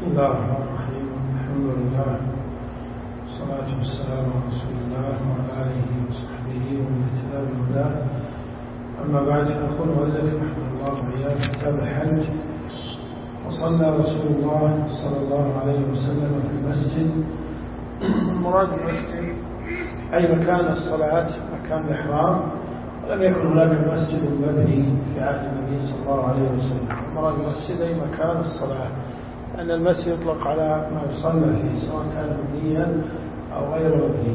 بسم الله الرحمن الرحيم. الحمد لله والصلاة والسلام على رسول الله وعلى آله وصحبه ومن اهتدى بهداه. أما بعد، يقول المؤلف رحمه الله تعالى كتاب الحج: وصلى رسول الله صلى الله عليه وسلم في المسجد. المراد بالمسجد أي مكان الصلاة، مكان الإحرام، ولم يكن هناك مسجد مبني في عهد النبي صلى الله عليه وسلم. المراد بالمسجد أي مكان الصلاة، أن المسجد يطلق على ما يصلى فيه سواء كان مبنيا أو غير مبني.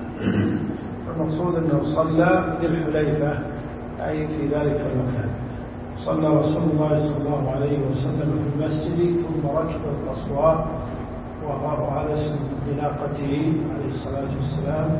المقصود أنه صلى بالحليفة أي في ذلك المكان. صلى رسول الله صلى الله عليه وسلم في المسجد ثم ركب القصواء، وهذا اسم بناقته عليه الصلاة والسلام.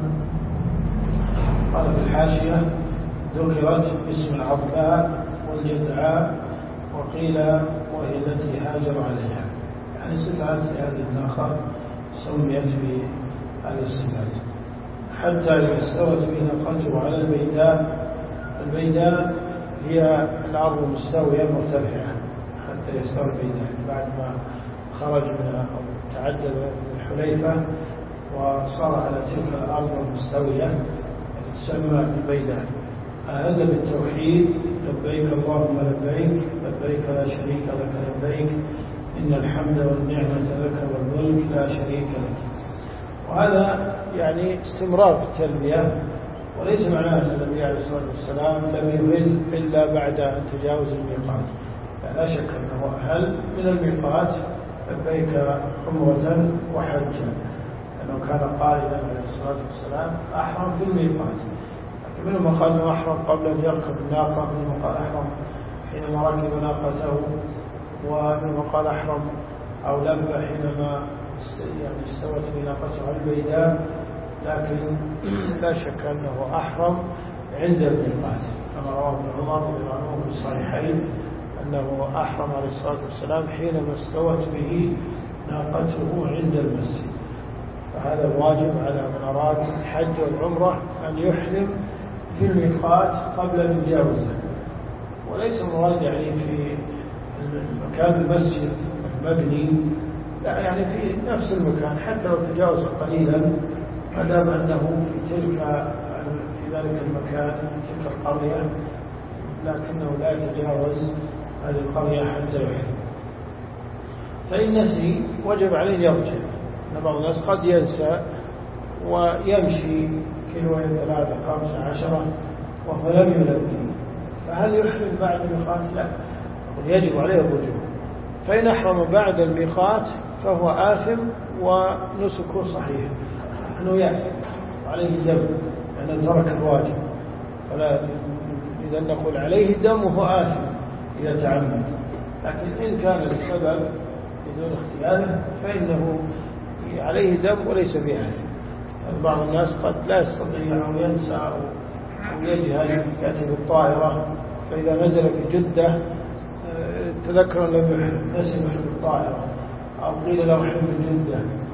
قال في الحاشية: ذكرت باسم العضباء والجدعاء، وقيل وهي التي هاجر عليها، يعني صفات هذه الناقة سميت بهذه الصفات، حتى إذا استوت بناقته على البيداء. البيداء هي الأرض المستوية المرتفعة، حتى يستوي البيداء بعد ما خرج من أو تعدل من الحليفة وصار على تلك الأرض المستوية تسمى البيداء. أهل بالتوحيد: لبيك اللهم لبيك، لبيك لا شريك لك لبيك، إن الحمد والنعمة لك والملك لا شريك لك. وهذا يعني استمرار في التلبية، وليس معناه أن النبي عليه الصلاة والسلام لم يهل إلا بعد أن تجاوز الميقات. لا شك أنه أهل من الميقات لبيك عمرة وحجا، لأنه كان قائلا عليه الصلاة والسلام أحرم في الميقات. لكن منهم قال أنه أحرم قبل أن يركب الناقة، منهم قال أحرم حينما ركب ناقته، ومنهم قال أحرم أو لبى حينما استوت بناقته على البيداء. لكن لا شك أنه أحرم عند الميقات، كما رواه ابن عمر في الصحيحين أنه أحرم عليه الصلاة والسلام حينما استوت به ناقته عند المسجد. فهذا الواجب على من أراد الحج والعمرة أن يحرم في الميقات قبل أن يجاوزه، وليس المراد يعني في مكان المسجد المبني، لا، يعني في نفس المكان حتى لو تجاوز قليلا، ما دام أنه في ذلك المكان تلك القرية، لكنه لا يتجاوز هذه القرية حتى يحرم. فإن نسي وجب عليه يرجع. بعض الناس قد ينسى ويمشي كيلوين 3 5 10 وهو لم يلبي، فهل يحرم بعد الميقات؟ لا، يجب عليه الرجوع. فإن أحرم بعد الميقات فهو آثم ونسكه صحيح، لكنه يأثم عليه دم لأنه ترك الواجب. فلا إذا نقول عليه دم وهو آثم إذا تعمد، لكن إن كان لسبب بدون اختياره فإنه عليه دم وليس بآثم. بعض الناس قد لا يستطيع أو ينسى أو يجهل، يأتي بالطائرة فإذا نزل في جدة تذكر لم يحرم، نسي محرم الطائرة، أو قيل له حرم جدة،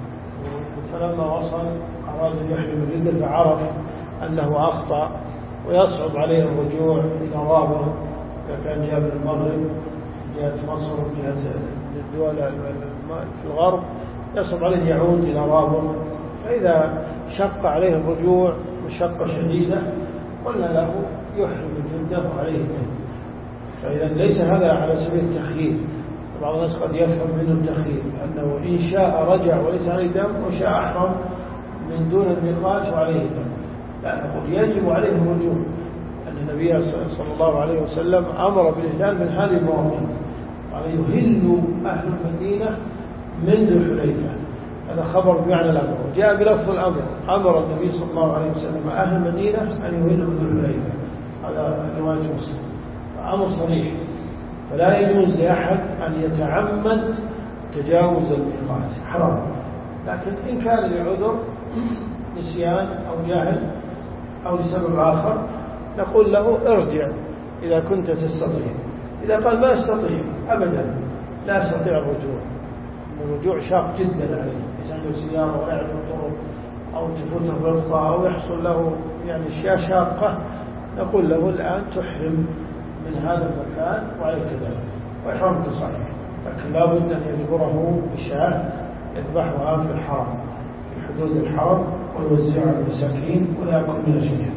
فلما وصل أراد أن يحرم جدة فعرف أنه أخطأ، ويصعب عليه الرجوع إلى رابغ إذا كان جاء من المغرب، جاءت مصر، جاءت الدول في الغرب، يصعب عليه يعود إلى رابغ. فإذا شق عليه الرجوع مشقة شديدة قلنا له يحرم جدة وعليه دم. فإذا ليس هذا على سبيل التخيير. بعض الناس قد يفهم منه التخيير أنه إن شاء رجع وليس عليه دم، وشاء أحرم من دون الميقات وعليه دم. لا، نقول يجب عليه الرجوع، أن النبي صلى الله عليه وسلم أمر بالإهلال من هذه المواطن، قال يهل أهل المدينة من ذي الحليفة. هذا خبر بمعنى الأمر، وجاء بلفظ الأمر: أمر النبي صلى الله عليه وسلم أهل المدينة أن يهلوا من ذي الحليفة. هذا رواية مسلم، أمر صريح. فلا يجوز لأحد أن يتعمد تجاوز الميقات، حرام. لكن إن كان لعذر نسيان أو جهل أو لسبب آخر نقول له ارجع إذا كنت تستطيع. إذا قال ما استطيع أبدا، لا استطيع الرجوع شاق جدا عليه، يسعد سيارة ولا يعرف الطرق أو تفوت الرفقة أو يحصل له يعني أشياء شاقة، نقول له الآن تحرم من هذا المكان وعليك ذلك وإحرامك صحيح. لكن لا بد أن يجبره بشاة يذبحها في الحرم في حدود الحرم ويوزعها على المساكين ولا يأكل من شيئا.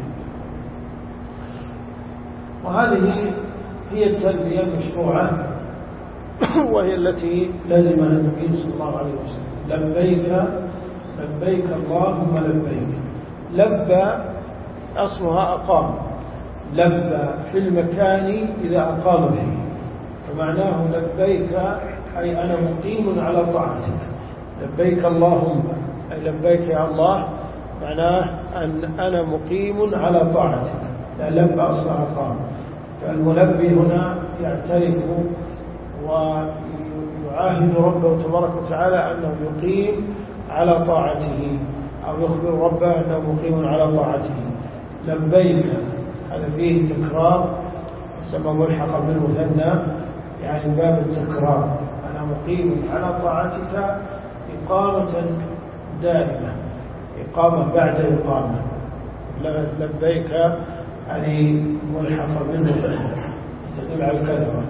وهذه هي التلبية المشروعة وهي التي لزمها النبي صلى الله عليه وسلم. لبيك لبيك اللهم لبيك. لبى أصلها أقام، لبى في المكان إذا أقام فيه، فمعناه لبيك أي أنا مقيم على طاعتك. لبيك اللهم أي لبيك يا الله، معناه أن أنا مقيم على طاعتك. لا لبى أصلها أقام، فالملبي هنا يعترف ويعاهد ربه تبارك وتعالى أنه يقيم على طاعته، أو يخبر ربه أنه مقيم على طاعته. لبيك هذا فيه تكرار، يسمى ملحق بالمثنى، يعني باب التكرار. أنا مقيم على طاعتك إقامة دائمة، إقامة بعد إقامة. لبيك يعني ملحق بالمثنى تدل على الكثرة،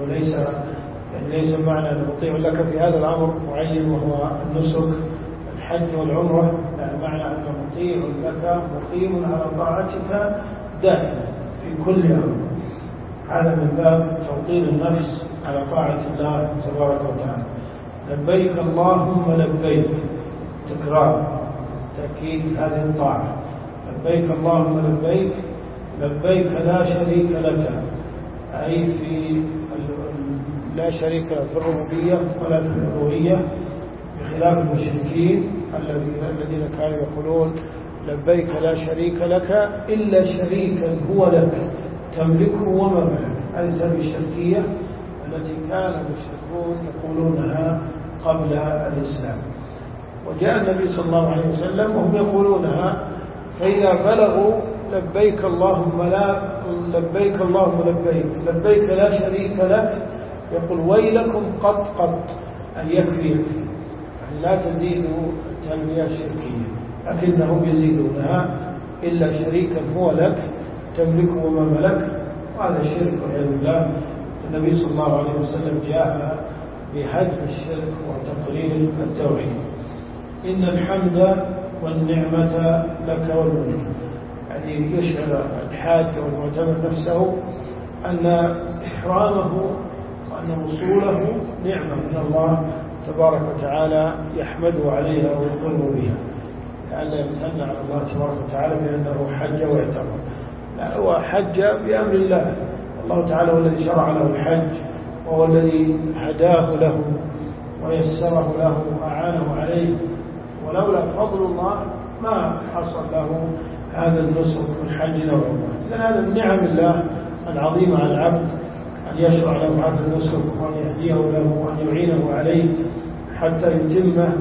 وليس معنى أن أطيع لك في هذا الأمر معين وهو النسك الحج والعمرة، لا، معنى أن مطيع لك مقيم على طاعتك دائما في كل أمر. هذا من باب توطين النفس على طاعة الله تبارك وتعالى. لبيك اللهم لبيك، تكرار تأكيد هذه الطاعة. لبيك اللهم لبيك، لبيك لا شريك لك، أي في لا شريك في الربوبية ولا في الألوهية، بخلاف المشركين الذين كانوا يقولون لبيك لا شريك لك إلا شريكا هو لك تملكه وما ملك. هذه التربية الشركية التي كان المشركون يقولونها قبل الإسلام، وجاء النبي صلى الله عليه وسلم وهم يقولونها. فإذا بلغوا لبيك اللهم لبيك اللهم لبيك، لبيك لا شريك لك، يقول ويلكم قط أن يكفي، يعني لا تزيدوا التلبية الشركية، لكنهم يزيدونها إلا شريكا هو لك تملكه وما ملك. وهذا شرك والعياذ بالله. النبي صلى الله عليه وسلم جاء بهدم الشرك وتقرير التوحيد. إن الحمد والنعمة لك والملك، يعني يشعر الحاج والمعتمر نفسه أن إحرامه وأن وصوله نعمة من الله تبارك وتعالى يحمده عليها ويقر بها، لأن يمتن على الله تبارك وتعالى بأنه حج واعتمر. لا، هو حج بأمر الله. الله تعالى هو الذي شرع له الحج، وهو الذي هداه له ويسره له وأعانه عليه، ولولا فضل الله ما حصل له هذا النسك والحج والعمرة. إذن هذا من نعم الله العظيمة على العبد أن يشرع له هذا النسك وأن يهديه له وأن يعينه عليه حتى يتمه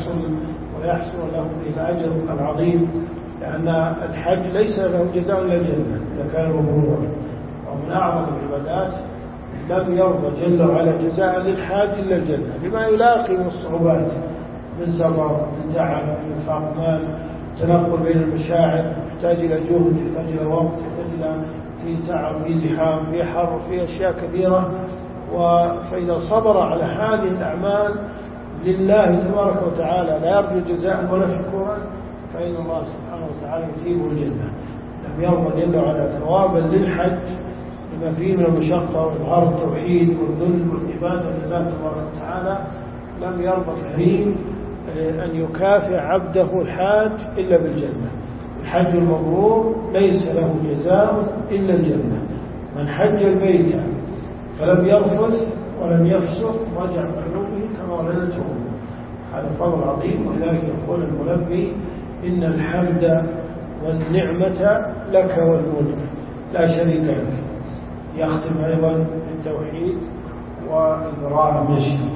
ويحصل له الأجر العظيم، لأن الحج ليس له جزاء إلا الجنة إذا كان مبرورا، ومن أعظم العبادات لم يرضى جل وعلا جزاء للحاج إلا الجنة، لما يلاقي من الصعوبات، من سفر، من تعب، من إنفاق مال، تنقل بين المشاعر، يحتاج إلى جهد، يحتاج إلى وقت، يحتاج إلى في تعب، في زحام، في حر، في أشياء كثيرة. فإذا صبر على هذه الأعمال لله تبارك وتعالى لا يرجو جزاء ولا شكورا، فإن الله سبحانه وتعالى يثيبه الجنة. لم يرضى جل وعلا ثوابا للحج لما فيه من المشقة وإظهار التوحيد والذل والعبادة لله تبارك وتعالى، لم يرضى الكريم أن يكافئ عبده الحاج إلا بالجنة. الحج المبرور ليس له جزاء إلا الجنة. من حج البيت فلم يرفث ولم يفسق رجع قلوبه كما ولدته أمه. هذا فضل عظيم، ولذلك يقول الملبي إن الحمد والنعمة لك والملك لا شريك لك. يختم أيضا بالتوحيد وإبراء الشرك.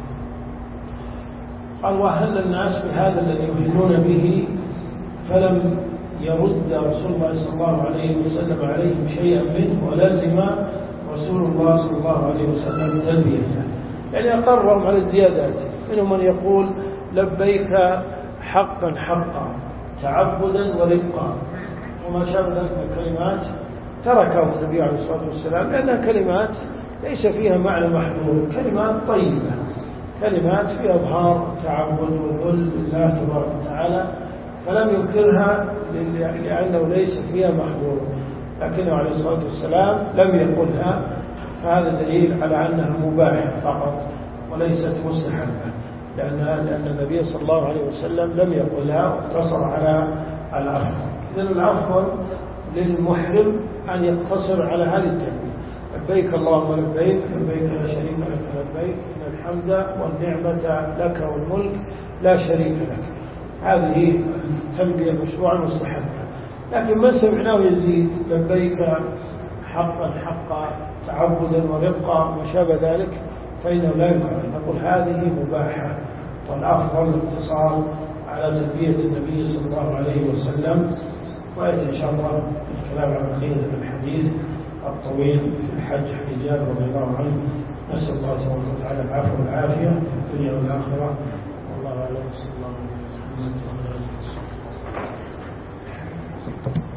قال وأهل الناس بهذا الذي يهلون به فلم يرد رسول الله صلى الله عليه وسلم عليهم شيئا منه، ولازم رسول الله صلى الله عليه وسلم تلبيته، يعني أقرهم على الزيادات. منهم من يقول لبيك حقا حقا تعبدا ورقا وما شابه ذلك من الكلمات تركه النبي عليه الصلاة والسلام، لأنها كلمات ليس فيها معنى محظور، كلمات طيبة، كلمات فيها إظهار تعبد وذل لله تبارك وتعالى، فلم ينكرها لأنه ليس فيها محظور، لكنه عليه الصلاة والسلام لم يقلها، فهذا دليل على أنها مباحة فقط وليست مستحبة، لأن النبي صلى الله عليه وسلم لم يقلها واقتصر على الأفضل. إذن الأفضل للمحرم أن يقتصر على هذه التلبية: لبيك اللهم لبيك، لبيك لا شريك لك لبيك، إن الحمد والنعمة لك والملك لا شريك لك. هذه التلبية مشروعة مستحبة، لكن ما سمعناه يزيد لبيك حقا تعبدا ورقا وما شابه ذلك فإنه لا يمكن أن نقول هذه مباحة، والأفضل الاقتصار على تلبية النبي صلى الله عليه وسلم. ويأتي إن شاء الله الكلام عن بقية الحديث الطويل في الحج عن جابر رضي الله عنه. نسأل الله سبحانه وتعالى العفو والعافية في الدنيا والآخرة، والله أعلم. صلى الله عليه وسلم.